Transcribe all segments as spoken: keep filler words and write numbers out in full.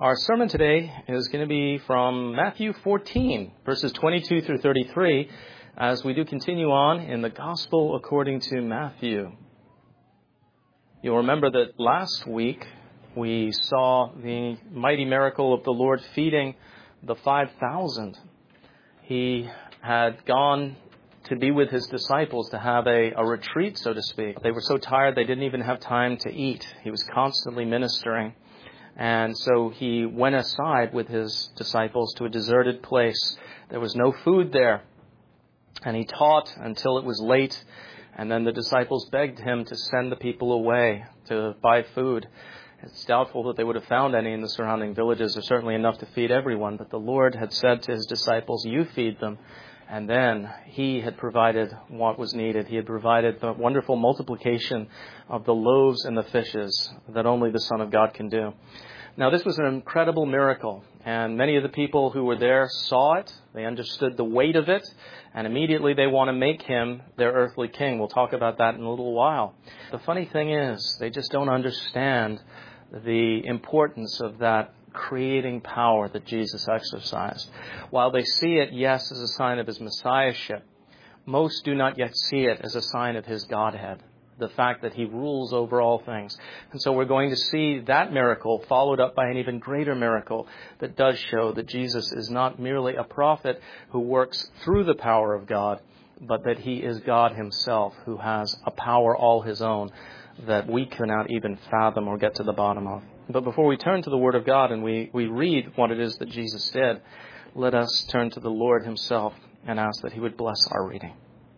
Our sermon today is going to be from Matthew fourteen, verses twenty-two through thirty-three, as we do continue on in the Gospel according to Matthew. You'll remember that last week we saw the mighty miracle of the Lord feeding the five thousand. He had gone to be with his disciples to have a, a retreat, so to speak. They were so tired they didn't even have time to eat. He was constantly ministering. And so he went aside with his disciples to a deserted place. There was no food there. And he taught until it was late. And then the disciples begged him to send the people away to buy food. It's doubtful that they would have found any in the surrounding villages. There's certainly enough to feed everyone. But the Lord had said to his disciples, "You feed them." And then he had provided what was needed. He had provided the wonderful multiplication of the loaves and the fishes that only the Son of God can do. Now, this was an incredible miracle, and many of the people who were there saw it. They understood the weight of it, and immediately they want to make him their earthly king. We'll talk about that in a little while. The funny thing is, they just don't understand the importance of that creating power that Jesus exercised. While they see it, yes, as a sign of his messiahship, most do not yet see it as a sign of his Godhead, the fact that he rules over all things. And so we're going to see that miracle followed up by an even greater miracle that does show that Jesus is not merely a prophet who works through the power of God, but that he is God himself who has a power all his own that we cannot even fathom or get to the bottom of. But before we turn to the Word of God and we, we read what it is that Jesus did, let us turn to the Lord himself and ask that he would bless our reading.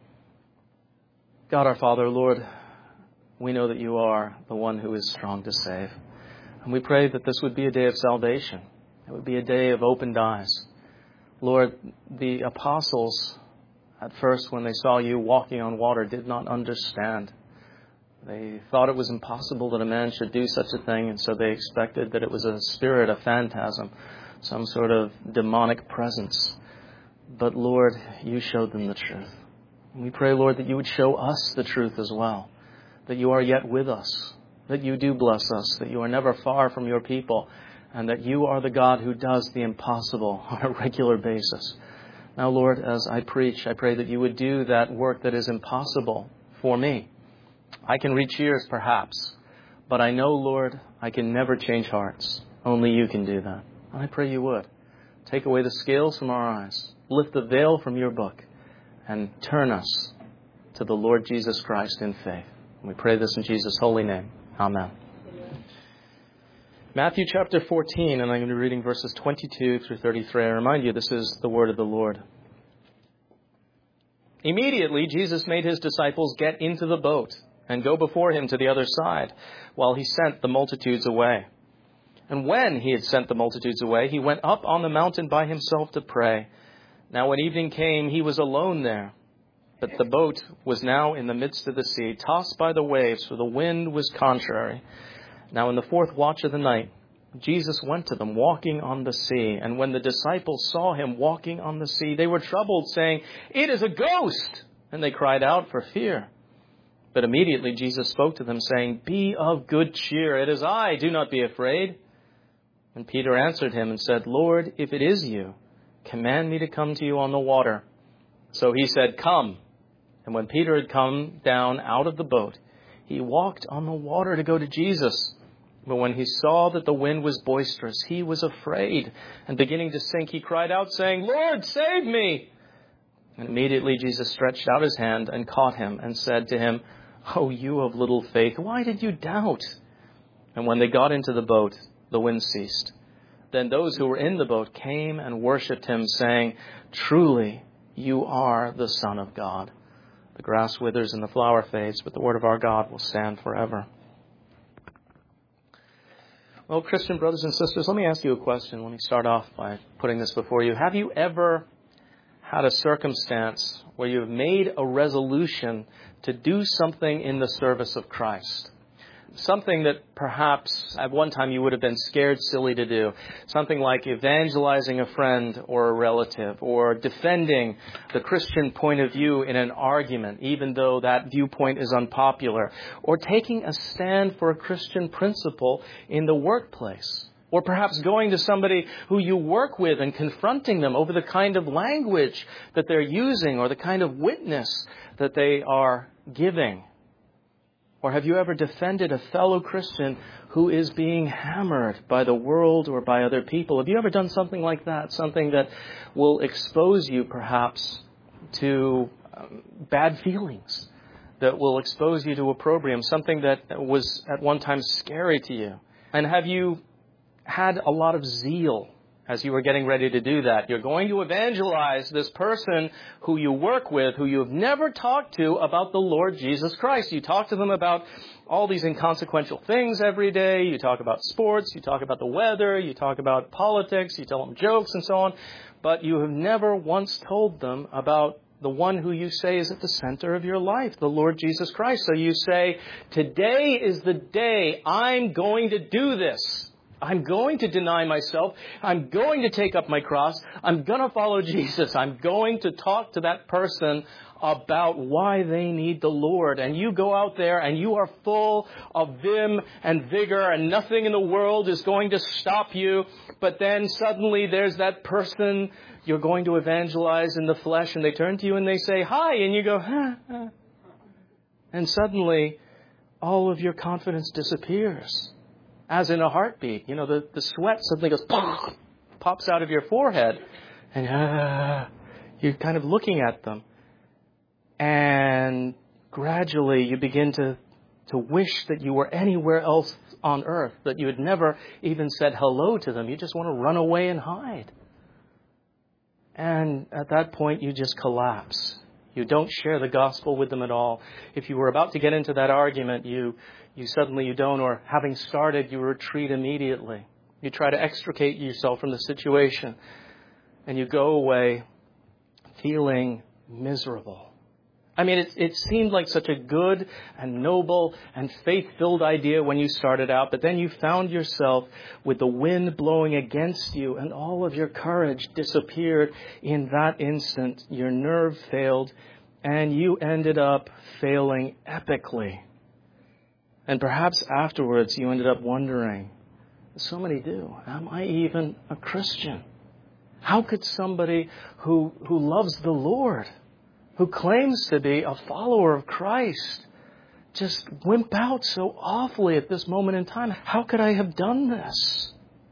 God our Father, Lord, we know that you are the one who is strong to save. And we pray that this would be a day of salvation. It would be a day of opened eyes. Lord, the apostles, at first when they saw you walking on water, did not understand. They thought it was impossible that a man should do such a thing, and so they expected that it was a spirit, a phantasm, some sort of demonic presence. But Lord, you showed them the truth. And we pray, Lord, that you would show us the truth as well, that you are yet with us, that you do bless us, that you are never far from your people, and that you are the God who does the impossible on a regular basis. Now, Lord, as I preach, I pray that you would do that work that is impossible for me. I can reach ears, perhaps, but I know, Lord, I can never change hearts. Only you can do that. And I pray you would. Take away the scales from our eyes, lift the veil from your book, and turn us to the Lord Jesus Christ in faith. And we pray this in Jesus' holy name. Amen. Matthew chapter fourteen, and I'm going to be reading verses twenty-two through thirty-three. I remind you, this is the word of the Lord. Immediately, Jesus made his disciples get into the boat and go before him to the other side, while he sent the multitudes away. And when he had sent the multitudes away, he went up on the mountain by himself to pray. Now when evening came, he was alone there. But the boat was now in the midst of the sea, tossed by the waves, for the wind was contrary. Now in the fourth watch of the night, Jesus went to them, walking on the sea. And when the disciples saw him walking on the sea, they were troubled, saying, "It is a ghost!" And they cried out for fear. But immediately Jesus spoke to them, saying, "Be of good cheer, it is I, do not be afraid." And Peter answered him and said, "Lord, if it is you, command me to come to you on the water." So he said, "Come." And when Peter had come down out of the boat, he walked on the water to go to Jesus. But when he saw that the wind was boisterous, he was afraid. And beginning to sink, he cried out, saying, "Lord, save me." And immediately Jesus stretched out his hand and caught him and said to him, "O you of little faith, why did you doubt?" And when they got into the boat, the wind ceased. Then those who were in the boat came and worshipped him, saying, "Truly, you are the Son of God." The grass withers and the flower fades, but the word of our God will stand forever. Well, Christian brothers and sisters, let me ask you a question. Let me start off by putting this before you. Have you ever had a circumstance where you have made a resolution to do something in the service of Christ? Something that perhaps at one time you would have been scared silly to do. Something like evangelizing a friend or a relative, or defending the Christian point of view in an argument, even though that viewpoint is unpopular, or taking a stand for a Christian principle in the workplace. Or perhaps going to somebody who you work with and confronting them over the kind of language that they're using or the kind of witness that they are giving. Or have you ever defended a fellow Christian who is being hammered by the world or by other people? Have you ever done something like that? Something that will expose you perhaps to um, bad feelings, that will expose you to opprobrium, something that was at one time scary to you. And have you had a lot of zeal as you were getting ready to do that? You're going to evangelize this person who you work with, who you have never talked to about the Lord Jesus Christ. You talk to them about all these inconsequential things every day. You talk about sports. You talk about the weather. You talk about politics. You tell them jokes and so on. But you have never once told them about the one who you say is at the center of your life, the Lord Jesus Christ. So you say, today is the day I'm going to do this. I'm going to deny myself. I'm going to take up my cross. I'm going to follow Jesus. I'm going to talk to that person about why they need the Lord. And you go out there and you are full of vim and vigor and nothing in the world is going to stop you. But then suddenly there's that person you're going to evangelize in the flesh and they turn to you and they say, hi. And you go, huh, huh. And suddenly all of your confidence disappears. As in a heartbeat, you know, the, the sweat suddenly goes, pop, pops out of your forehead. And uh, you're kind of looking at them. And gradually you begin to, to wish that you were anywhere else on earth, that you had never even said hello to them. You just want to run away and hide. And at that point, you just collapse. You don't share the gospel with them at all. If you were about to get into that argument, you you suddenly you don't, or having started, you retreat immediately. You try to extricate yourself from the situation, and you go away feeling miserable. I mean, it, it seemed like such a good and noble and faith-filled idea when you started out, but then you found yourself with the wind blowing against you, and all of your courage disappeared in that instant. Your nerve failed, and you ended up failing epically. And perhaps afterwards you ended up wondering, so many do, am I even a Christian? How could somebody who who loves the Lord, who claims to be a follower of Christ, just wimp out so awfully at this moment in time? How could I have done this?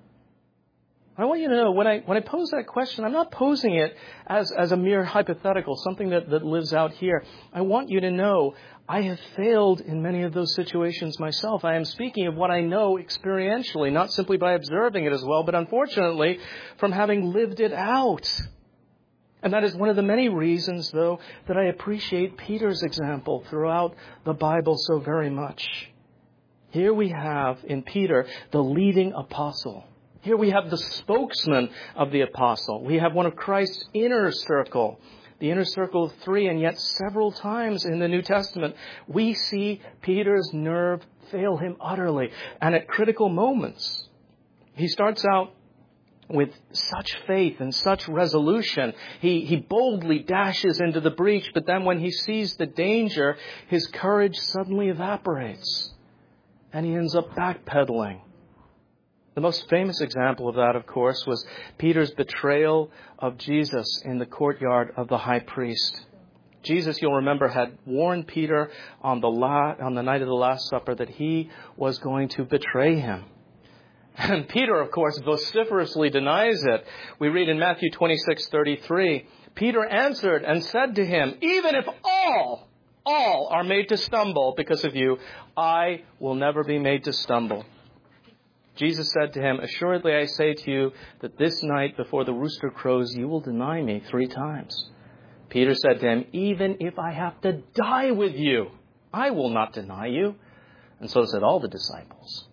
I want you to know, when I when I pose that question, I'm not posing it as, as a mere hypothetical, something that, that lives out here. I want you to know I have failed in many of those situations myself. I am speaking of what I know experientially, not simply by observing it as well, but unfortunately from having lived it out. And that is one of the many reasons, though, that I appreciate Peter's example throughout the Bible so very much. Here we have in Peter the leading apostle. Here we have the spokesman of the apostle. We have one of Christ's inner circle, the inner circle of three, and yet several times in the New Testament, we see Peter's nerve fail him utterly. And at critical moments, he starts out with such faith and such resolution. He, he boldly dashes into the breach, but then when he sees the danger, his courage suddenly evaporates, and he ends up backpedaling. The most famous example of that, of course, was Peter's betrayal of Jesus in the courtyard of the high priest. Jesus, you'll remember, had warned Peter on the la- on the night of the Last Supper that he was going to betray him. And Peter, of course, vociferously denies it. We read in Matthew twenty-six thirty-three, Peter answered and said to him, even if all, all are made to stumble because of you, I will never be made to stumble. Jesus said to him, assuredly I say to you that this night before the rooster crows, you will deny me three times. Peter said to him, even if I have to die with you, I will not deny you. And so said all the disciples.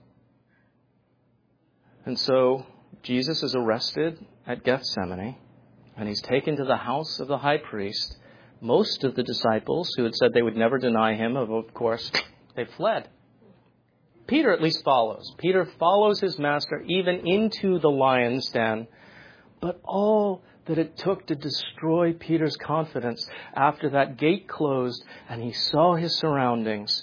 And so Jesus is arrested at Gethsemane, and he's taken to the house of the high priest. Most of the disciples who had said they would never deny him, of course, they fled. Peter at least follows. Peter follows his master even into the lion's den. But all that it took to destroy Peter's confidence after that gate closed and he saw his surroundings,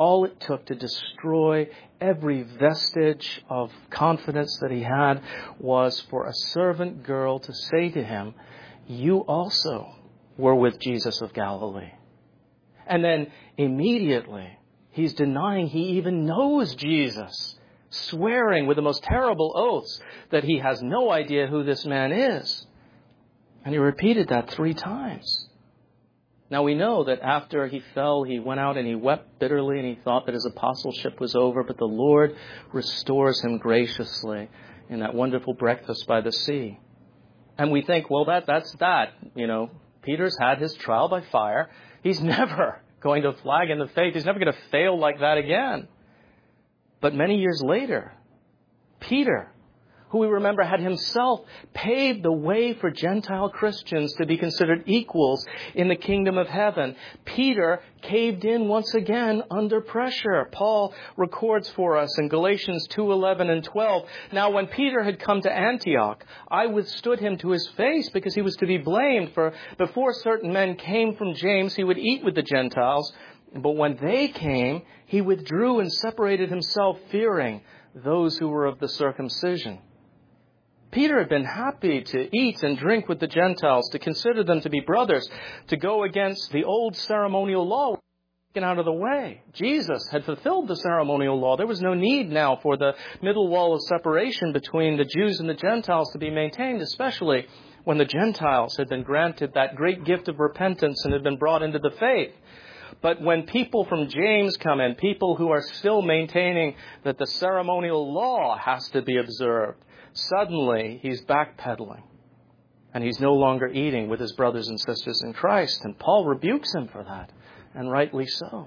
all it took to destroy every vestige of confidence that he had was for a servant girl to say to him, "You also were with Jesus of Galilee." And then immediately he's denying he even knows Jesus, swearing with the most terrible oaths that he has no idea who this man is. And he repeated that three times. Now we know that after he fell, he went out and he wept bitterly and he thought that his apostleship was over, but the Lord restores him graciously in that wonderful breakfast by the sea. And we think, well, that that's that. You know, Peter's had his trial by fire. He's never going to flag in the faith. He's never going to fail like that again. But many years later, Peter, who we remember had himself paved the way for Gentile Christians to be considered equals in the kingdom of heaven, Peter caved in once again under pressure. Paul records for us in Galatians two eleven and twelve, "Now when Peter had come to Antioch, I withstood him to his face because he was to be blamed. For before certain men came from James, he would eat with the Gentiles. But when they came, he withdrew and separated himself, fearing those who were of the circumcision." Peter had been happy to eat and drink with the Gentiles, to consider them to be brothers, to go against the old ceremonial law taken out of the way. Jesus had fulfilled the ceremonial law. There was no need now for the middle wall of separation between the Jews and the Gentiles to be maintained, especially when the Gentiles had been granted that great gift of repentance and had been brought into the faith. But when people from James come in, people who are still maintaining that the ceremonial law has to be observed, suddenly he's backpedaling. And he's no longer eating with his brothers and sisters in Christ. And Paul rebukes him for that, and rightly so.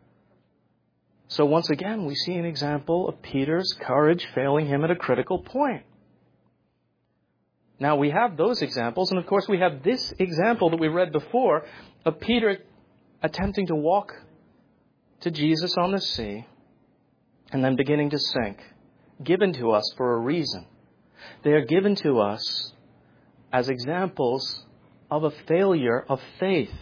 So once again, we see an example of Peter's courage failing him at a critical point. Now we have those examples, and of course we have this example that we read before of Peter attempting to walk to Jesus on the sea and then beginning to sink, given to us for a reason. They are given to us as examples of a failure of faith.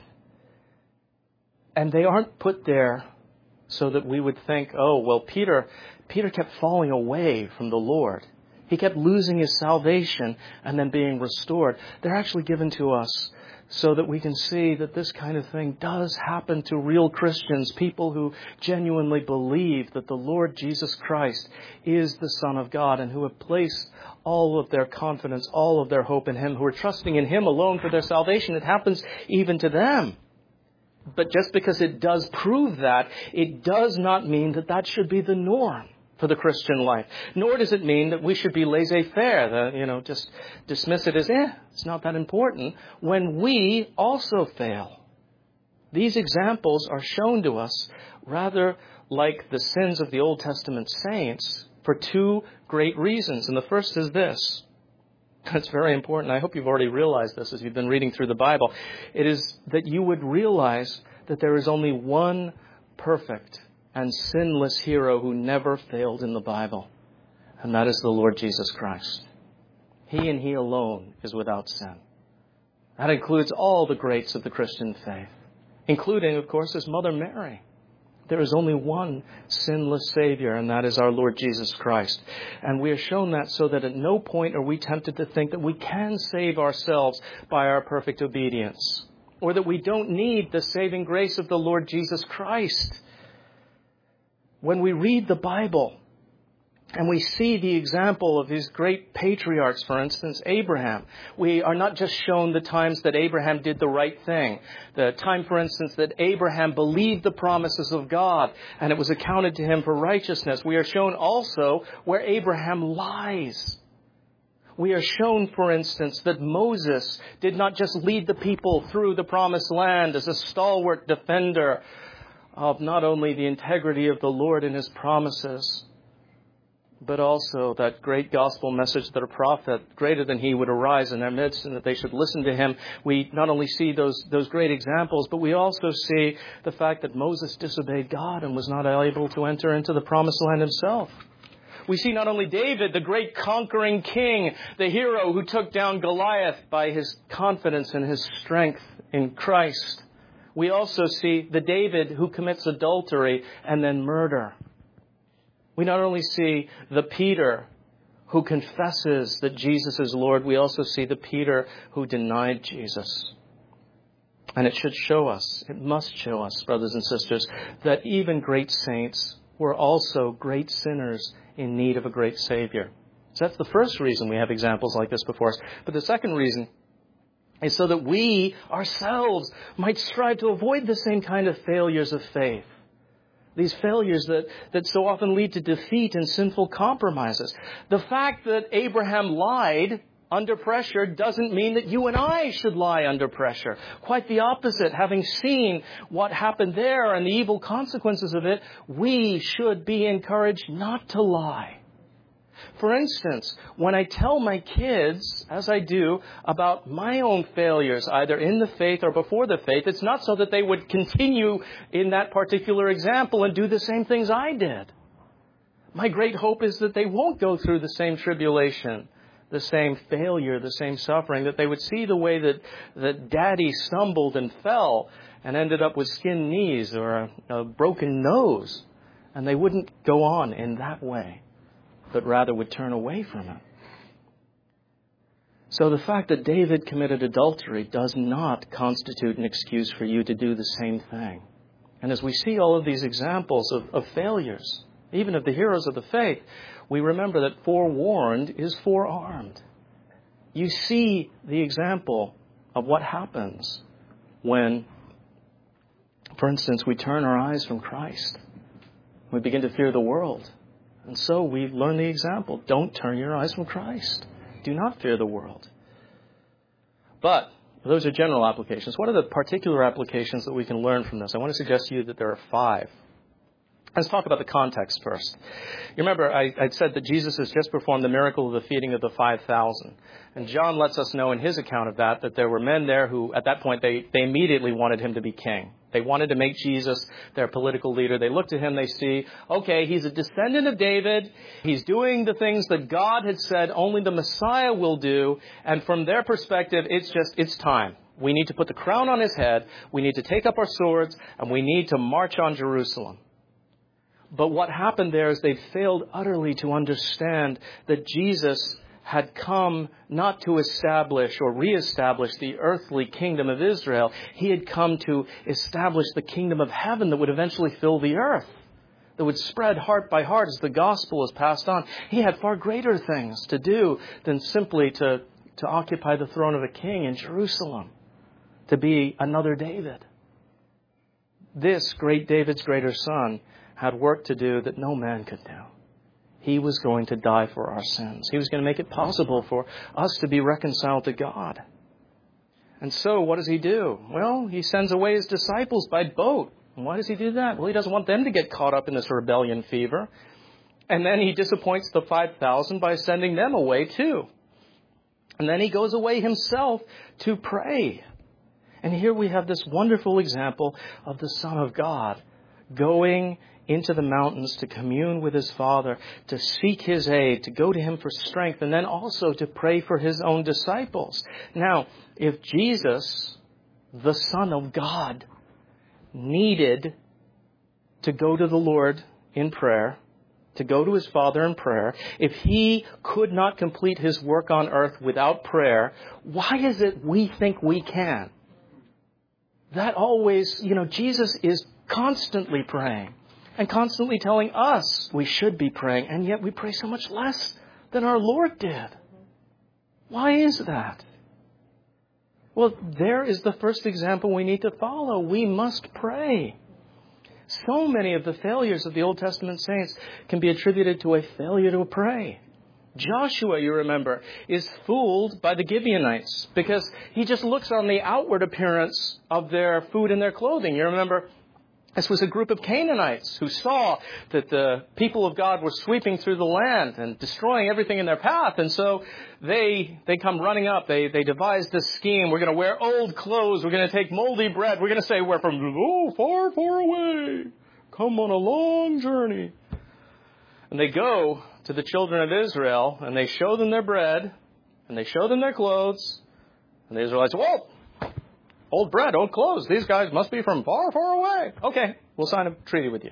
And they aren't put there so that we would think, oh, well, Peter, Peter kept falling away from the Lord. He kept losing his salvation and then being restored. They're actually given to us so that we can see that this kind of thing does happen to real Christians, people who genuinely believe that the Lord Jesus Christ is the Son of God and who have placed all of their confidence, all of their hope in Him, who are trusting in Him alone for their salvation. It happens even to them. But just because it does prove that, it does not mean that that should be the norm for the Christian life. Nor does it mean that we should be laissez-faire, that, you know, just dismiss it as, eh, it's not that important, when we also fail. These examples are shown to us rather like the sins of the Old Testament saints for two great reasons. And the first is this. It's very important. I hope you've already realized this as you've been reading through the Bible. It is that you would realize that there is only one perfect and sinless hero who never failed in the Bible. And that is the Lord Jesus Christ. He and He alone is without sin. That includes all the greats of the Christian faith, including, of course, His mother Mary. There is only one sinless Savior, and that is our Lord Jesus Christ. And we are shown that so that at no point are we tempted to think that we can save ourselves by our perfect obedience, or that we don't need the saving grace of the Lord Jesus Christ. When we read the Bible and we see the example of these great patriarchs, for instance, Abraham, we are not just shown the times that Abraham did the right thing. The time, for instance, that Abraham believed the promises of God and it was accounted to him for righteousness. We are shown also where Abraham lies. We are shown, for instance, that Moses did not just lead the people through the promised land as a stalwart defender of not only the integrity of the Lord and His promises, but also that great gospel message that a prophet greater than he would arise in their midst and that they should listen to him. We not only see those, those great examples, but we also see the fact that Moses disobeyed God and was not able to enter into the promised land himself. We see not only David, the great conquering king, the hero who took down Goliath by his confidence and his strength in Christ, We also see the David who commits adultery and then murder. We not only see the Peter who confesses that Jesus is Lord, we also see the Peter who denied Jesus. And it should show us, it must show us, brothers and sisters, that even great saints were also great sinners in need of a great Savior. So that's the first reason we have examples like this before us. But the second reason is so that we ourselves might strive to avoid the same kind of failures of faith. These failures that, that so often lead to defeat and sinful compromises. The fact that Abraham lied under pressure doesn't mean that you and I should lie under pressure. Quite the opposite. Having seen what happened there and the evil consequences of it, we should be encouraged not to lie. For instance, when I tell my kids, as I do, about my own failures, either in the faith or before the faith, it's not so that they would continue in that particular example and do the same things I did. My great hope is that they won't go through the same tribulation, the same failure, the same suffering, that they would see the way that, that Daddy stumbled and fell and ended up with skinned knees or a, a broken nose, and they wouldn't go on in that way, but rather would turn away from it. So the fact that David committed adultery does not constitute an excuse for you to do the same thing. And as we see all of these examples of, of failures, even of the heroes of the faith, we remember that forewarned is forearmed. You see the example of what happens when, for instance, we turn our eyes from Christ. We begin to fear the world. And so we learn the example. Don't turn your eyes from Christ. Do not fear the world. But those are general applications. What are the particular applications that we can learn from this? I want to suggest to you that there are five. Let's talk about the context first. You remember I, I said that Jesus has just performed the miracle of the feeding of the five thousand. And John lets us know in his account of that that there were men there who, at that point, they, they immediately wanted him to be king. They wanted to make Jesus their political leader. They look to him, they see, okay, he's a descendant of David. He's doing the things that God had said only the Messiah will do. And from their perspective, it's just, it's time. We need to put the crown on his head. We need to take up our swords, and we need to march on Jerusalem. But what happened there is they failed utterly to understand that Jesus had come not to establish or reestablish the earthly kingdom of Israel. He had come to establish the kingdom of heaven that would eventually fill the earth, that would spread heart by heart as the gospel is passed on. He had far greater things to do than simply to, to occupy the throne of a king in Jerusalem, to be another David. This great David's greater son had work to do that no man could do. He was going to die for our sins. He was going to make it possible for us to be reconciled to God. And so what does he do? Well, he sends away his disciples by boat. And why does he do that? Well, he doesn't want them to get caught up in this rebellion fever. And then he disappoints the five thousand by sending them away too. And then he goes away himself to pray. And here we have this wonderful example of the Son of God going into the mountains to commune with his Father, to seek his aid, to go to him for strength, and then also to pray for his own disciples. Now, if Jesus, the Son of God, needed to go to the Lord in prayer, to go to his Father in prayer, if he could not complete his work on earth without prayer, why is it we think we can? That always, you know, Jesus is constantly praying and constantly telling us we should be praying, and yet we pray so much less than our Lord did. Why is that? Well, there is the first example we need to follow. We must pray. So many of the failures of the Old Testament saints can be attributed to a failure to pray. Joshua, you remember, is fooled by the Gibeonites because he just looks on the outward appearance of their food and their clothing. You remember, this was a group of Canaanites who saw that the people of God were sweeping through the land and destroying everything in their path. And so they they come running up. They they devise this scheme. We're going to wear old clothes. We're going to take moldy bread. We're going to say we're from, oh, far, far away. Come on a long journey. And they go to the children of Israel, and they show them their bread, and they show them their clothes. And the Israelites say, whoa, Old bread, old clothes. These guys must be from far, far away. Okay, we'll sign a treaty with you.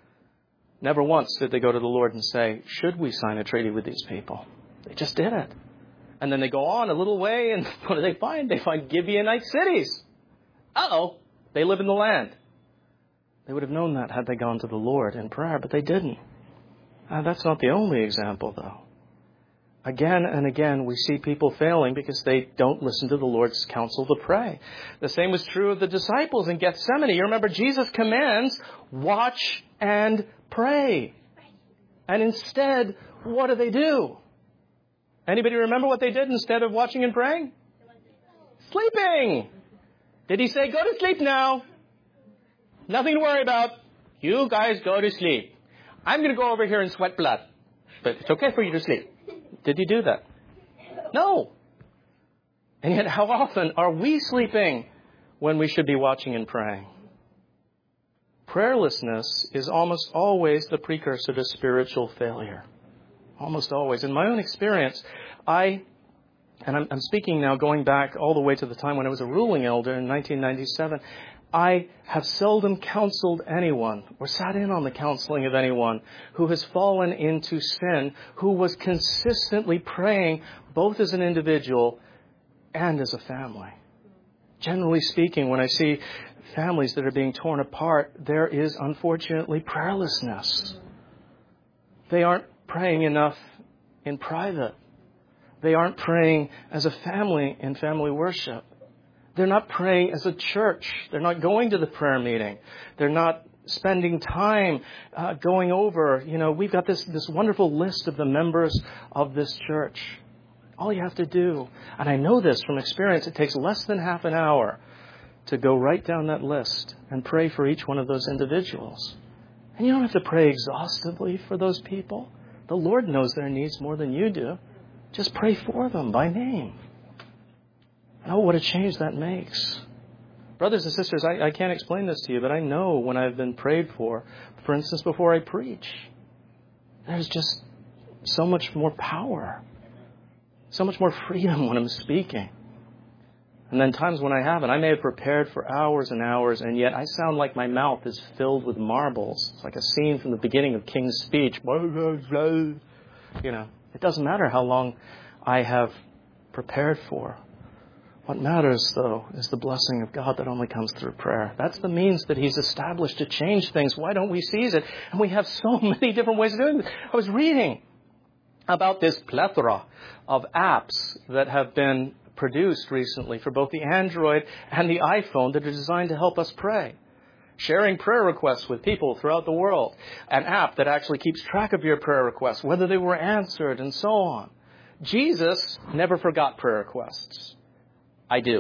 Never once did they go to the Lord and say, should we sign a treaty with these people? They just did it. And then they go on a little way, and what do they find? They find Gibeonite cities. Uh-oh, they live in the land. They would have known that had they gone to the Lord in prayer, but they didn't. Uh, that's not the only example, though. Again and again, we see people failing because they don't listen to the Lord's counsel to pray. The same was true of the disciples in Gethsemane. You remember Jesus commands, watch and pray. And instead, what do they do? Anybody remember what they did instead of watching and praying? Sleeping. Did he say, go to sleep now? Nothing to worry about. You guys go to sleep. I'm going to go over here and sweat blood. But it's okay for you to sleep. Did you do that? No. And yet, how often are we sleeping when we should be watching and praying? Prayerlessness is almost always the precursor to spiritual failure. Almost always. In my own experience, I, and I'm, I'm speaking now going back all the way to the time when I was a ruling elder in nineteen ninety-seven, I have seldom counseled anyone or sat in on the counseling of anyone who has fallen into sin, who was consistently praying both as an individual and as a family. Generally speaking, when I see families that are being torn apart, there is unfortunately prayerlessness. They aren't praying enough in private. They aren't praying as a family in family worship. They're not praying as a church. They're not going to the prayer meeting. They're not spending time uh, going over, you know, we've got this, this wonderful list of the members of this church. All you have to do, and I know this from experience, it takes less than half an hour to go right down that list and pray for each one of those individuals. And you don't have to pray exhaustively for those people. The Lord knows their needs more than you do. Just pray for them by name. Oh, what a change that makes. Brothers and sisters, I, I can't explain this to you, but I know when I've been prayed for, for instance, before I preach, there's just so much more power, so much more freedom when I'm speaking. And then times when I haven't, I may have prepared for hours and hours, and yet I sound like my mouth is filled with marbles. It's like a scene from the beginning of King's Speech. You know, it doesn't matter how long I have prepared for. What matters, though, is the blessing of God that only comes through prayer. That's the means that He's established to change things. Why don't we seize it? And we have so many different ways of doing it. I was reading about this plethora of apps that have been produced recently for both the Android and the iPhone that are designed to help us pray. Sharing prayer requests with people throughout the world. An app that actually keeps track of your prayer requests, whether they were answered, and so on. Jesus never forgot prayer requests. I do.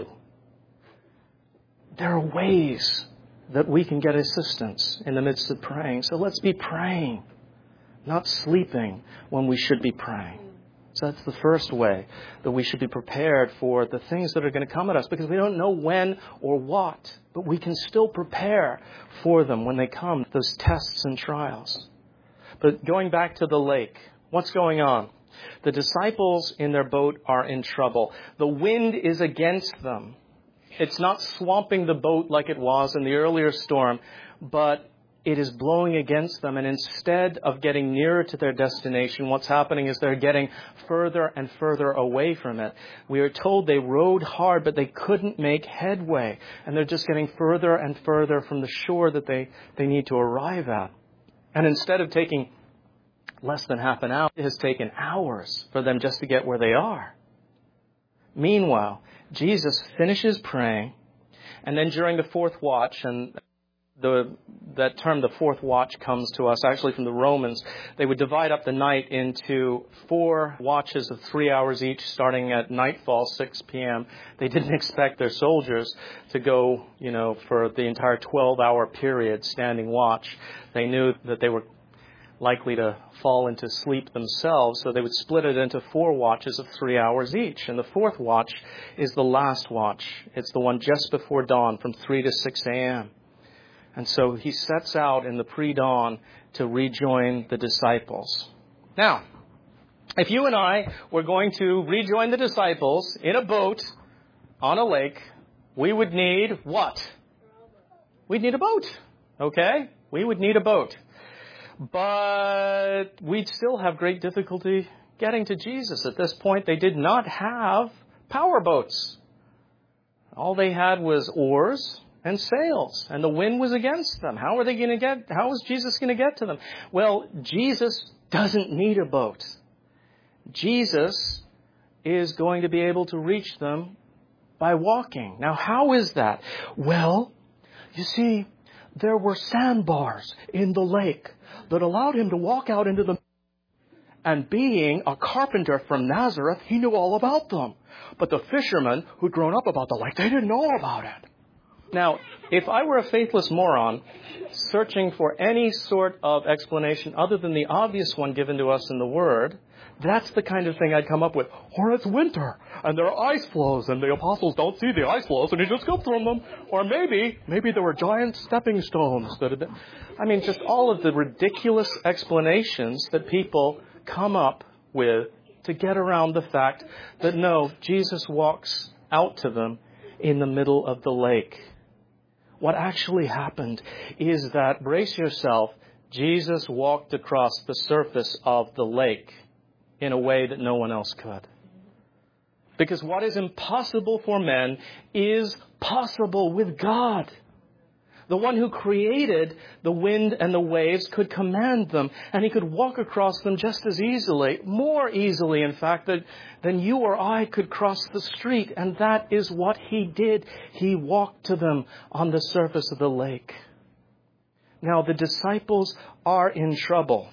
There are ways that we can get assistance in the midst of praying. So let's be praying, not sleeping when we should be praying. So that's the first way that we should be prepared for the things that are going to come at us, because we don't know when or what, but we can still prepare for them when they come, those tests and trials. But going back to the lake, what's going on? The disciples in their boat are in trouble. The wind is against them. It's not swamping the boat like it was in the earlier storm, but it is blowing against them. And instead of getting nearer to their destination, what's happening is they're getting further and further away from it. We are told they rowed hard, but they couldn't make headway. And they're just getting further and further from the shore that they, they need to arrive at. And instead of taking less than half an hour, it has taken hours for them just to get where they are. Meanwhile, Jesus finishes praying, and then during the fourth watch, and the that term, the fourth watch, comes to us actually from the Romans. They would divide up the night into four watches of three hours each, starting at nightfall, six p.m. They didn't expect their soldiers to go, you know, for the entire twelve-hour period standing watch. They knew that they were likely to fall into sleep themselves, so they would split it into four watches of three hours each. And the fourth watch is the last watch. It's the one just before dawn, from three to six a.m. And so he sets out in the pre-dawn to rejoin the disciples. Now, if you and I were going to rejoin the disciples in a boat on a lake, we would need what? We'd need a boat. Okay? We would need a boat. But we'd still have great difficulty getting to Jesus. At this point, they did not have power boats. All they had was oars and sails, and the wind was against them. How are they going to get, how is Jesus going to get to them? Well, Jesus doesn't need a boat. Jesus is going to be able to reach them by walking. Now, how is that? Well, you see, there were sandbars in the lake that allowed him to walk out into the... And being a carpenter from Nazareth, he knew all about them. But the fishermen who'd grown up about the lake, they didn't know about it. Now, if I were a faithless moron searching for any sort of explanation other than the obvious one given to us in the Word, that's the kind of thing I'd come up with. Or it's winter, and there are ice floes, and the apostles don't see the ice floes, and he just goes through them. Or maybe, maybe there were giant stepping stones that had been... I mean, just all of the ridiculous explanations that people come up with to get around the fact that no, Jesus walks out to them in the middle of the lake. What actually happened is that, brace yourself, Jesus walked across the surface of the lake in a way that no one else could. Because what is impossible for men is possible with God. The one who created the wind and the waves could command them, and he could walk across them just as easily, more easily, in fact, than, than you or I could cross the street. And that is what he did. He walked to them on the surface of the lake. Now, the disciples are in trouble,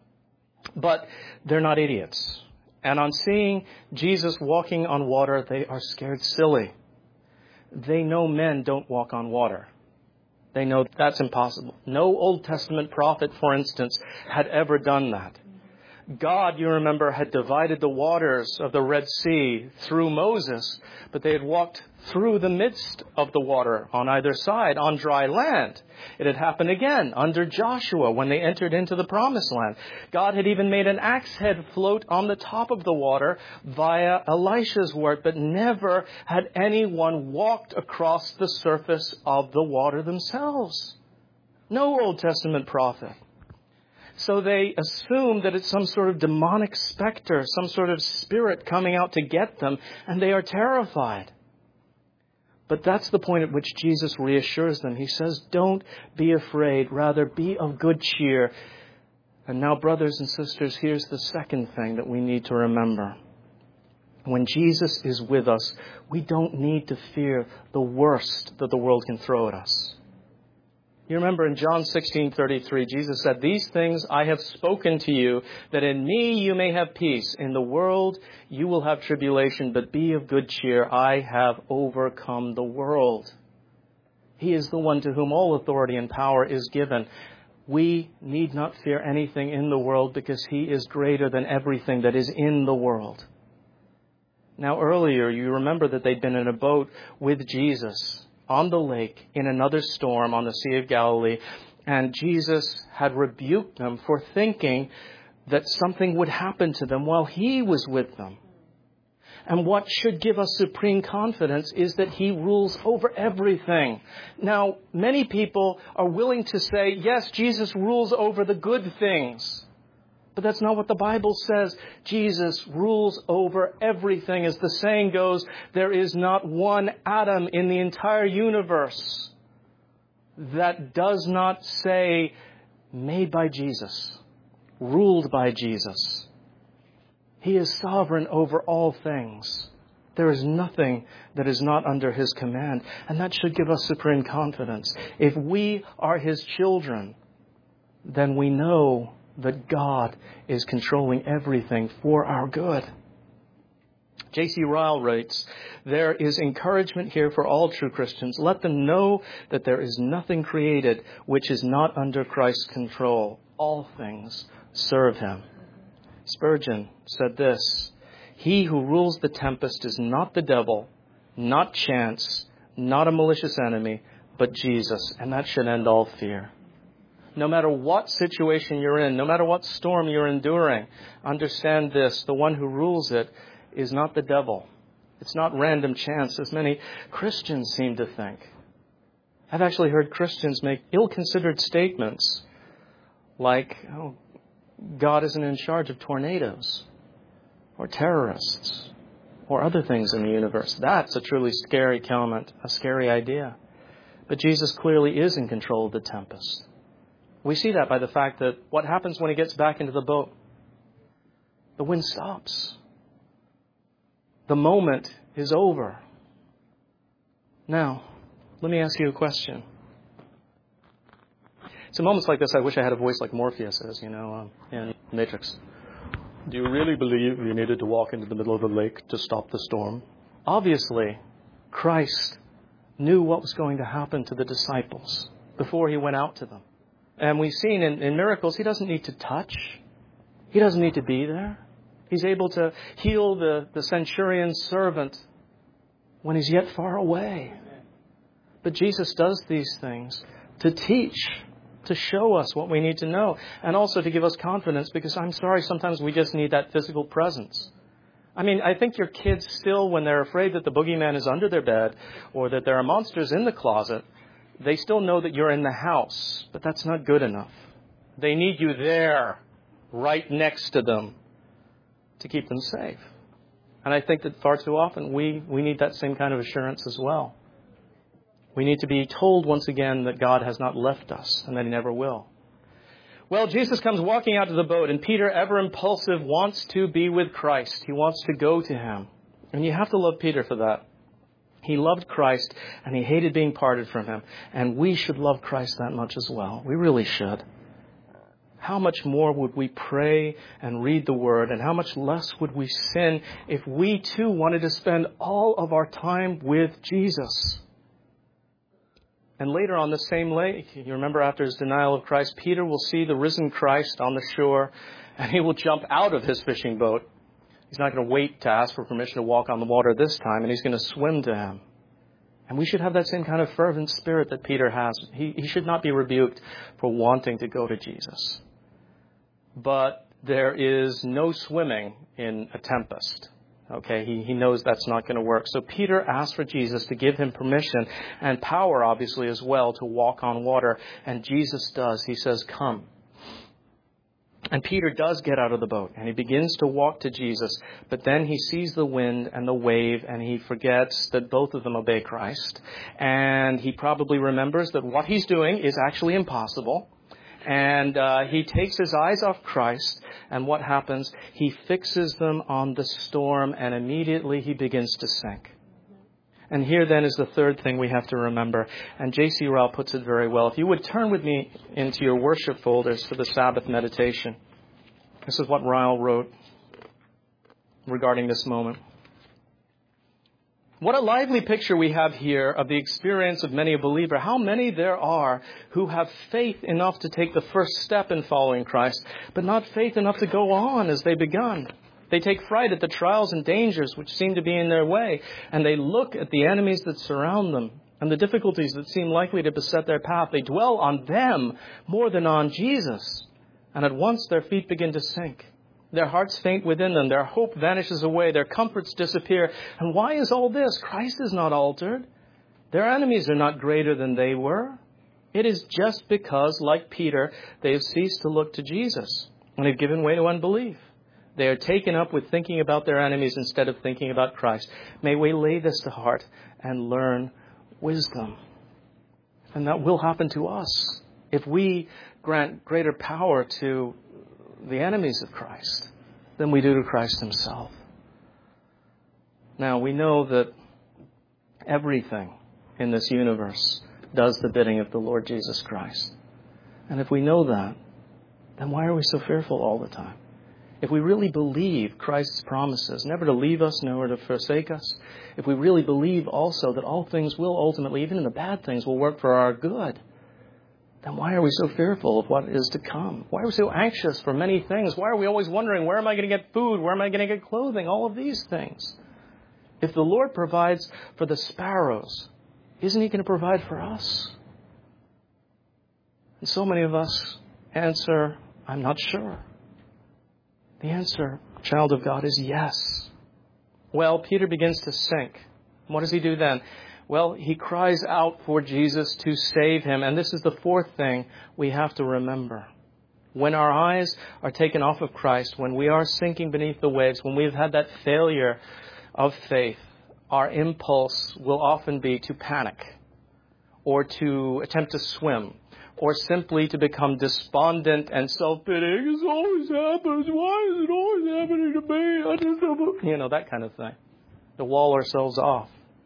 but they're not idiots. And on seeing Jesus walking on water, they are scared silly. They know men don't walk on water. They know that's impossible. No Old Testament prophet, for instance, had ever done that. God, you remember, had divided the waters of the Red Sea through Moses, but they had walked through the midst of the water on either side on dry land. It had happened again under Joshua when they entered into the Promised Land. God had even made an axe head float on the top of the water via Elisha's word, but never had anyone walked across the surface of the water themselves. No Old Testament prophet. So they assume that it's some sort of demonic specter, some sort of spirit coming out to get them, and they are terrified. But that's the point at which Jesus reassures them. He says, don't be afraid, rather be of good cheer. And now, brothers and sisters, here's the second thing that we need to remember. When Jesus is with us, we don't need to fear the worst that the world can throw at us. You remember in John sixteen thirty-three, Jesus said, these things I have spoken to you, that in me you may have peace. In the world you will have tribulation, but be of good cheer. I have overcome the world. He is the one to whom all authority and power is given. We need not fear anything in the world because he is greater than everything that is in the world. Now earlier, you remember that they'd been in a boat with Jesus on the lake in another storm on the Sea of Galilee, and Jesus had rebuked them for thinking that something would happen to them while he was with them. And what should give us supreme confidence is that he rules over everything. Now, many people are willing to say, yes, Jesus rules over the good things. But that's not what the Bible says. Jesus rules over everything. As the saying goes, there is not one atom in the entire universe that does not say, made by Jesus, ruled by Jesus. He is sovereign over all things. There is nothing that is not under his command. And that should give us supreme confidence. If we are his children, then we know that God is controlling everything for our good. J C Ryle writes, there is encouragement here for all true Christians. Let them know that there is nothing created which is not under Christ's control. All things serve him. Spurgeon said this, he who rules the tempest is not the devil, not chance, not a malicious enemy, but Jesus. And that should end all fear. No matter what situation you're in, no matter what storm you're enduring, understand this, the one who rules it is not the devil. It's not random chance, as many Christians seem to think. I've actually heard Christians make ill-considered statements like, oh, God isn't in charge of tornadoes or terrorists or other things in the universe. That's a truly scary comment, a scary idea. But Jesus clearly is in control of the tempest. We see that by the fact that what happens when he gets back into the boat? The wind stops. The moment is over. Now, let me ask you a question. So moments like this, I wish I had a voice like Morpheus is, you know, um, in Matrix. Do you really believe you needed to walk into the middle of the lake to stop the storm? Obviously, Christ knew what was going to happen to the disciples before he went out to them. And we've seen in, in miracles, he doesn't need to touch. He doesn't need to be there. He's able to heal the, the centurion's servant when he's yet far away. But Jesus does these things to teach, to show us what we need to know, and also to give us confidence, because I'm sorry, sometimes we just need that physical presence. I mean, I think your kids still, when they're afraid that the boogeyman is under their bed or that there are monsters in the closet, they still know that you're in the house, but that's not good enough. They need you there, right next to them, to keep them safe. And I think that far too often we, we need that same kind of assurance as well. We need to be told once again that God has not left us and that he never will. Well, Jesus comes walking out to the boat, and Peter, ever impulsive, wants to be with Christ. He wants to go to him. And you have to love Peter for that. He loved Christ, and he hated being parted from him. And we should love Christ that much as well. We really should. How much more would we pray and read the Word, and how much less would we sin if we too wanted to spend all of our time with Jesus? And later on the same lake, you remember after his denial of Christ, Peter will see the risen Christ on the shore, and he will jump out of his fishing boat. He's not going to wait to ask for permission to walk on the water this time, and he's going to swim to him. And we should have that same kind of fervent spirit that Peter has. He, he should not be rebuked for wanting to go to Jesus. But there is no swimming in a tempest. Okay, he, he knows that's not going to work. So Peter asks for Jesus to give him permission and power, obviously, as well, to walk on water. And Jesus does. He says, come. And Peter does get out of the boat, and he begins to walk to Jesus. But then he sees the wind and the wave, and he forgets that both of them obey Christ. And he probably remembers that what he's doing is actually impossible. And uh, he takes his eyes off Christ, and what happens? He fixes them on the storm, and immediately he begins to sink. And here then is the third thing we have to remember. And J C Ryle puts it very well. If you would turn with me into your worship folders for the Sabbath meditation. This is what Ryle wrote regarding this moment. What a lively picture we have here of the experience of many a believer. How many there are who have faith enough to take the first step in following Christ, but not faith enough to go on as they begun. They take fright at the trials and dangers which seem to be in their way, and they look at the enemies that surround them and the difficulties that seem likely to beset their path. They dwell on them more than on Jesus, and at once their feet begin to sink. Their hearts faint within them. Their hope vanishes away. Their comforts disappear. And why is all this? Christ is not altered. Their enemies are not greater than they were. It is just because, like Peter, they have ceased to look to Jesus and have given way to unbelief. They are taken up with thinking about their enemies instead of thinking about Christ. May we lay this to heart and learn wisdom. And that will happen to us if we grant greater power to the enemies of Christ than we do to Christ himself. Now, we know that everything in this universe does the bidding of the Lord Jesus Christ. And if we know that, then why are we so fearful all the time? If we really believe Christ's promises, never to leave us, nor to forsake us, if we really believe also that all things will ultimately, even in the bad things, will work for our good, then why are we so fearful of what is to come? Why are we so anxious for many things? Why are we always wondering, where am I going to get food? Where am I going to get clothing? All of these things. If the Lord provides for the sparrows, isn't he going to provide for us? And so many of us answer, I'm not sure. The answer, child of God, is yes. Well, Peter begins to sink. What does he do then? Well, he cries out for Jesus to save him. And this is the fourth thing we have to remember. When our eyes are taken off of Christ, when we are sinking beneath the waves, when we've had that failure of faith, our impulse will often be to panic or to attempt to swim or simply to become despondent and self-pitying. This always happens. Why is it always happening to me? I just don't... You know, that kind of thing. To wall ourselves off.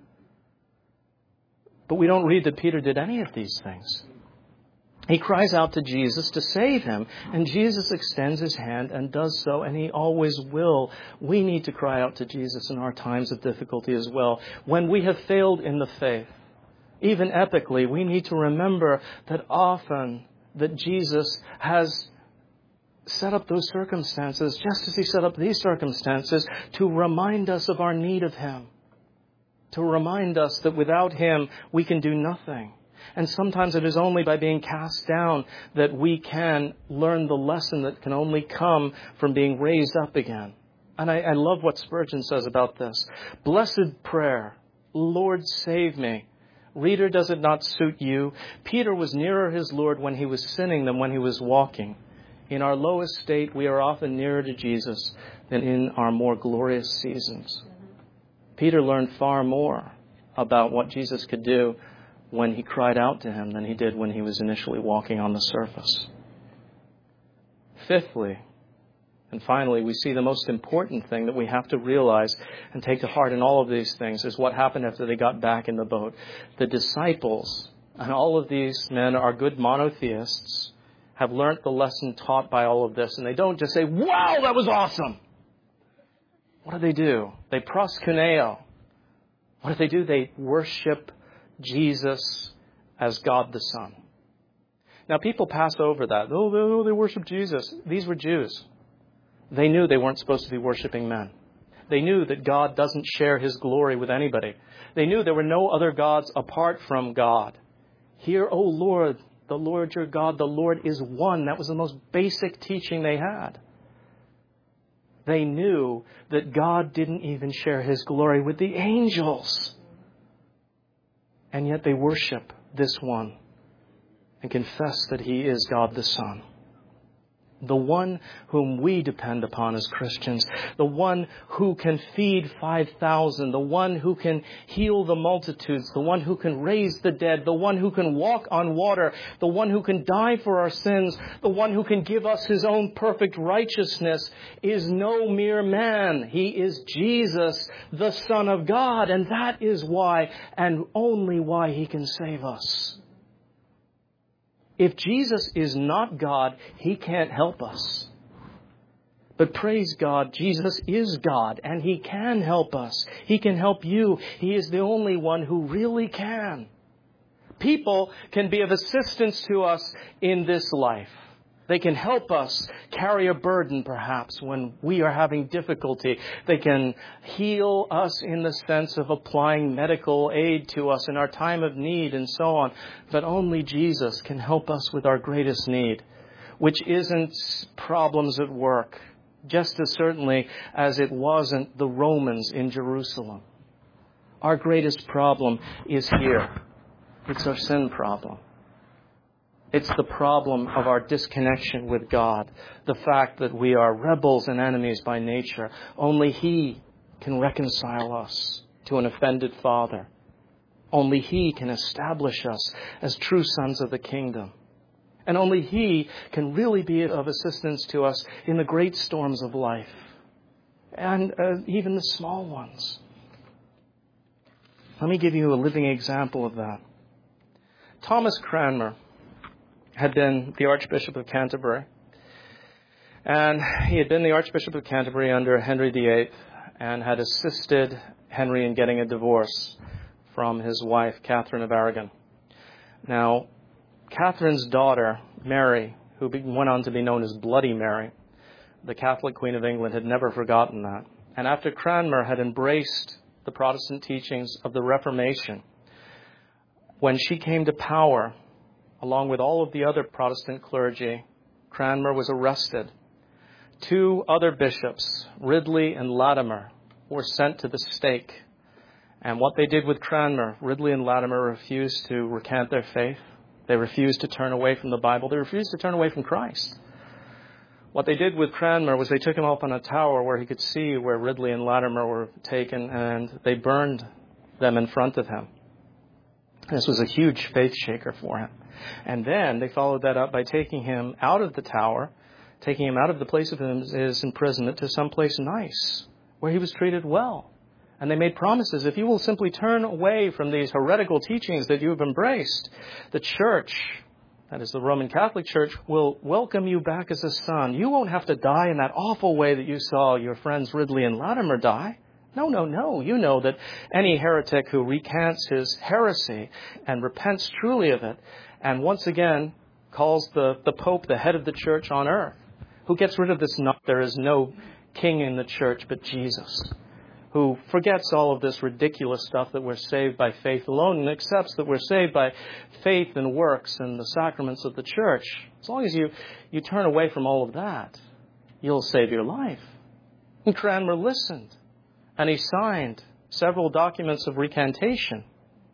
But we don't read that Peter did any of these things. He cries out to Jesus to save him, and Jesus extends his hand and does so, and he always will. We need to cry out to Jesus in our times of difficulty as well. When we have failed in the faith, even epically, we need to remember that often that Jesus has set up those circumstances, just as he set up these circumstances, to remind us of our need of him, to remind us that without him we can do nothing. And sometimes it is only by being cast down that we can learn the lesson that can only come from being raised up again. And I, I love what Spurgeon says about this. Blessed prayer, Lord, save me. Reader, does it not suit you? Peter was nearer his Lord when he was sinning than when he was walking. In our lowest state, we are often nearer to Jesus than in our more glorious seasons. Peter learned far more about what Jesus could do when he cried out to him than he did when he was initially walking on the surface. Fifthly, and finally, we see the most important thing that we have to realize and take to heart in all of these things is what happened after they got back in the boat. The disciples, and all of these men are good monotheists, have learnt the lesson taught by all of this. And they don't just say, wow, that was awesome. What do they do? They proskuneo. What do they do? They worship Jesus as God the Son. Now, people pass over that. Oh, they, oh, they worship Jesus. These were Jews. They knew they weren't supposed to be worshiping men. They knew that God doesn't share his glory with anybody. They knew there were no other gods apart from God. Hear, O Lord, the Lord your God, the Lord is one. That was the most basic teaching they had. They knew that God didn't even share his glory with the angels. And yet they worship this one and confess that he is God the Son. The one whom we depend upon as Christians, the one who can feed five thousand, the one who can heal the multitudes, the one who can raise the dead, the one who can walk on water, the one who can die for our sins, the one who can give us his own perfect righteousness is no mere man. He is Jesus, the Son of God, and that is why and only why he can save us. If Jesus is not God, he can't help us. But praise God, Jesus is God, and he can help us. He can help you. He is the only one who really can. People can be of assistance to us in this life. They can help us carry a burden, perhaps, when we are having difficulty. They can heal us in the sense of applying medical aid to us in our time of need and so on. But only Jesus can help us with our greatest need, which isn't problems at work, just as certainly as it wasn't the Romans in Jerusalem. Our greatest problem is here. It's our sin problem. It's the problem of our disconnection with God. The fact that we are rebels and enemies by nature. Only he can reconcile us to an offended Father. Only he can establish us as true sons of the kingdom. And only he can really be of assistance to us in the great storms of life. And uh, even the small ones. Let me give you a living example of that. Thomas Cranmer had been the Archbishop of Canterbury. And he had been the Archbishop of Canterbury under Henry the Eighth and had assisted Henry in getting a divorce from his wife, Catherine of Aragon. Now, Catherine's daughter, Mary, who went on to be known as Bloody Mary, the Catholic Queen of England, had never forgotten that. And after Cranmer had embraced the Protestant teachings of the Reformation, when she came to power, along with all of the other Protestant clergy, Cranmer was arrested. Two other bishops, Ridley and Latimer, were sent to the stake. And what they did with Cranmer, Ridley and Latimer refused to recant their faith. They refused to turn away from the Bible. They refused to turn away from Christ. What they did with Cranmer was they took him up on a tower where he could see where Ridley and Latimer were taken, and they burned them in front of him. This was a huge faith shaker for him. And then they followed that up by taking him out of the tower, taking him out of the place of his imprisonment to someplace nice, where he was treated well. And they made promises, if you will simply turn away from these heretical teachings that you have embraced, the church, that is the Roman Catholic Church, will welcome you back as a son. You won't have to die in that awful way that you saw your friends Ridley and Latimer die. No, no, no. You know that any heretic who recants his heresy and repents truly of it, and once again calls the, the Pope the head of the church on earth, who gets rid of this, not, there is no king in the church but Jesus, who forgets all of this ridiculous stuff that we're saved by faith alone and accepts that we're saved by faith and works and the sacraments of the church. As long as you, you turn away from all of that, you'll save your life. And Cranmer listened, and he signed several documents of recantation.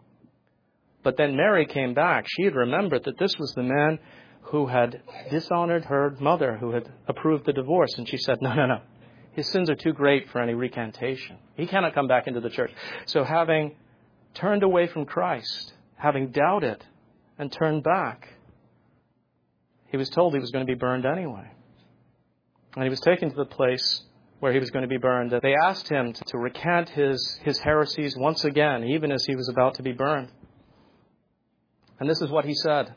But then Mary came back. She had remembered that this was the man who had dishonored her mother, who had approved the divorce. And she said, no, no, no. His sins are too great for any recantation. He cannot come back into the church. So having turned away from Christ, having doubted and turned back, he was told he was going to be burned anyway. And he was taken to the place where he was going to be burned. They asked him to, to recant his, his heresies once again, even as he was about to be burned. And this is what he said.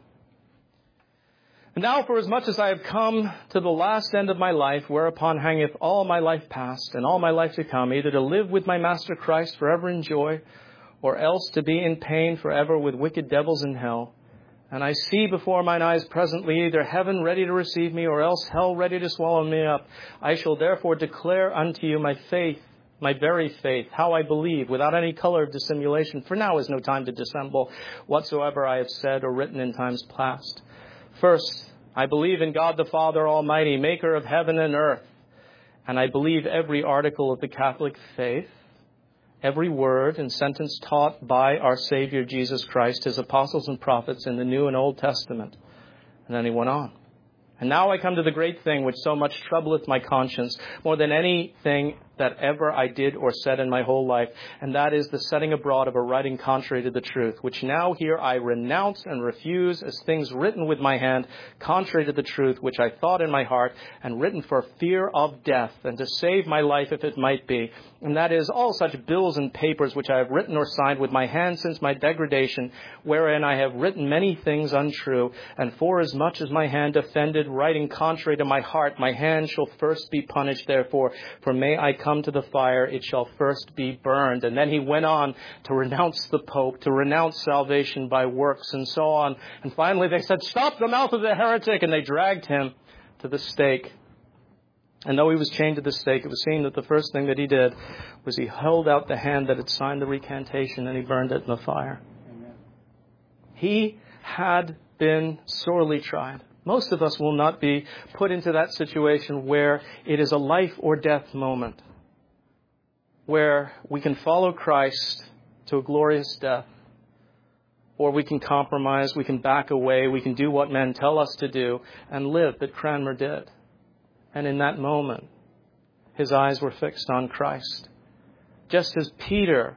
And now, for as much as I have come to the last end of my life, whereupon hangeth all my life past and all my life to come, either to live with my Master Christ forever in joy, or else to be in pain forever with wicked devils in hell. And I see before mine eyes presently either heaven ready to receive me, or else hell ready to swallow me up. I shall therefore declare unto you my faith, my very faith, how I believe, without any color of dissimulation. For now is no time to dissemble whatsoever I have said or written in times past. First, I believe in God the Father Almighty, maker of heaven and earth. And I believe every article of the Catholic faith, every word and sentence taught by our Savior Jesus Christ, his apostles and prophets in the New and Old Testament. And then he went on. And now I come to the great thing which so much troubleth my conscience, more than anything that ever I did or said in my whole life, and that is the setting abroad of a writing contrary to the truth, which now here I renounce and refuse as things written with my hand, contrary to the truth, which I thought in my heart, and written for fear of death, and to save my life if it might be. And that is all such bills and papers which I have written or signed with my hand since my degradation, wherein I have written many things untrue, and forasmuch as my hand offended, writing contrary to my heart, my hand shall first be punished therefore, for may I come to the fire, it shall first be burned. And then he went on to renounce the Pope, to renounce salvation by works, and so on. And finally they said, stop the mouth of the heretic, and they dragged him to the stake. And though he was chained to the stake, it was seen that the first thing that he did was he held out the hand that had signed the recantation, and he burned it in the fire. Amen. He had been sorely tried. Most of us will not be put into that situation where it is a life or death moment, where we can follow Christ to a glorious death, or we can compromise, we can back away, we can do what men tell us to do and live that Cranmer did. And in that moment, his eyes were fixed on Christ. Just as Peter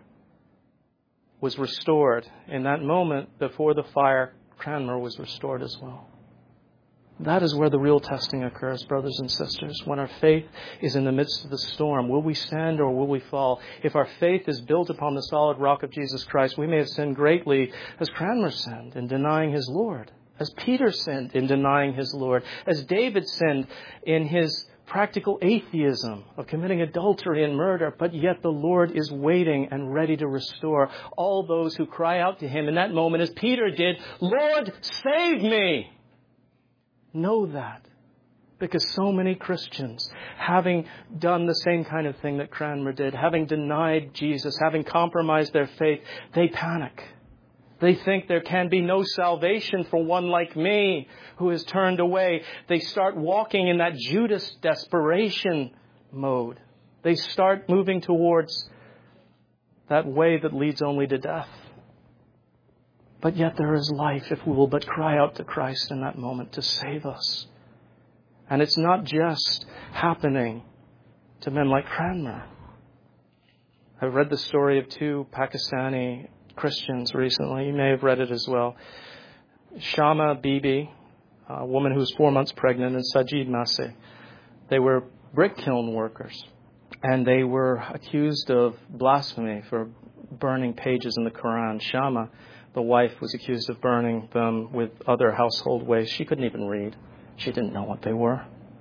was restored in that moment before the fire, Cranmer was restored as well. That is where the real testing occurs, brothers and sisters. When our faith is in the midst of the storm, will we stand or will we fall? If our faith is built upon the solid rock of Jesus Christ, we may have sinned greatly as Cranmer sinned in denying his Lord, as Peter sinned in denying his Lord, as David sinned in his practical atheism of committing adultery and murder, but yet the Lord is waiting and ready to restore all those who cry out to him in that moment, as Peter did, Lord, save me! Know that, because so many Christians, having done the same kind of thing that Cranmer did, having denied Jesus, having compromised their faith, they panic. They think there can be no salvation for one like me who has turned away. They start walking in that Judas desperation mode They start moving towards that way that leads only to death. But yet there is life if we will but cry out to Christ in that moment to save us. And it's not just happening to men like Cranmer. I've read the story of two Pakistani Christians recently. You may have read it as well. Shama Bibi, a woman who was four months pregnant, and Sajid Masih. They were brick kiln workers. And they were accused of blasphemy for burning pages in the Quran. Shama, the wife, was accused of burning them with other household waste. She couldn't even read. She didn't know what they were.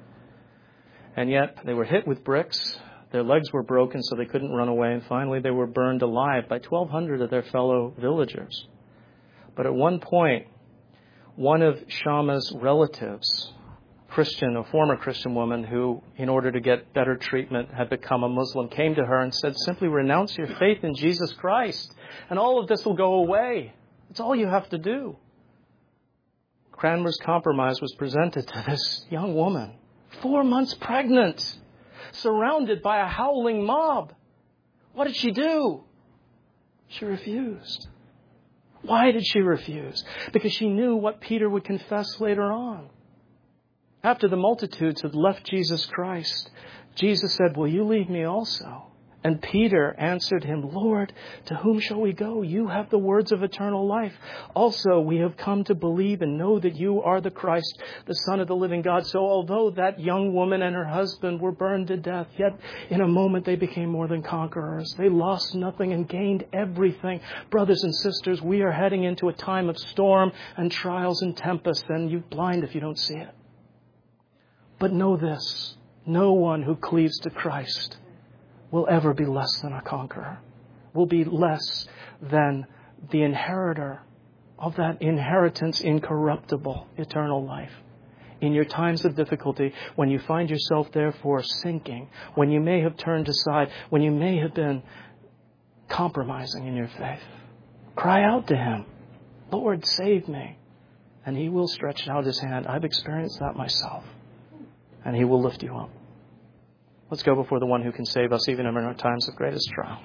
And yet they were hit with bricks. Their legs were broken so they couldn't run away. And finally they were burned alive by twelve hundred of their fellow villagers. But at one point, one of Shama's relatives, Christian, a former Christian woman who, in order to get better treatment, had become a Muslim, came to her and said, simply renounce your faith in Jesus Christ, and all of this will go away. It's all you have to do. Cranmer's compromise was presented to this young woman, four months pregnant, surrounded by a howling mob. What did she do? She refused. Why did she refuse? Because she knew what Peter would confess later on. After the multitudes had left Jesus Christ, Jesus said, will you leave me also? And Peter answered him, Lord, to whom shall we go? You have the words of eternal life. Also, we have come to believe and know that you are the Christ, the Son of the living God. So although that young woman and her husband were burned to death, yet in a moment they became more than conquerors. They lost nothing and gained everything. Brothers and sisters, we are heading into a time of storm and trials and tempest, and you're blind if you don't see it. But know this, no one who cleaves to Christ will ever be less than a conqueror, will be less than the inheritor of that inheritance incorruptible, eternal life. In your times of difficulty, when you find yourself therefore sinking, when you may have turned aside, when you may have been compromising in your faith, cry out to Him, Lord, save me. And He will stretch out His hand. I've experienced that myself. And He will lift you up. Let's go before the one who can save us even in our times of greatest trial.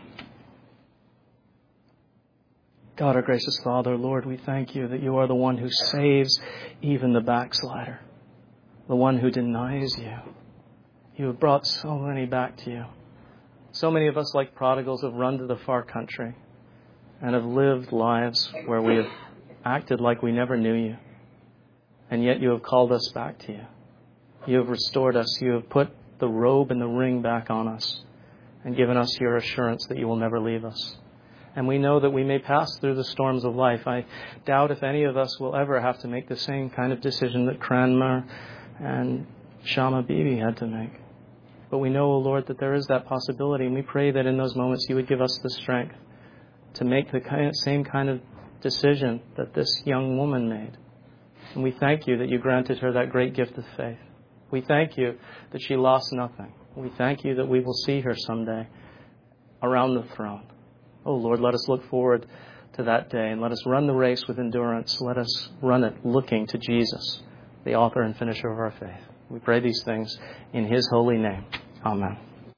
God, our gracious Father, Lord, we thank you that you are the one who saves even the backslider, the one who denies you. You have brought so many back to you. So many of us, like prodigals, have run to the far country and have lived lives where we have acted like we never knew you. And yet you have called us back to you. You have restored us. You have put the robe and the ring back on us and given us your assurance that you will never leave us. And we know that we may pass through the storms of life. I doubt if any of us will ever have to make the same kind of decision that Cranmer and Shama Bibi had to make. But we know, O Lord, that there is that possibility. And we pray that in those moments you would give us the strength to make the kind of, same kind of decision that this young woman made. And we thank you that you granted her that great gift of faith. We thank you that she lost nothing. We thank you that we will see her someday around the throne. Oh, Lord, let us look forward to that day and let us run the race with endurance. Let us run it looking to Jesus, the author and finisher of our faith. We pray these things in His holy name. Amen.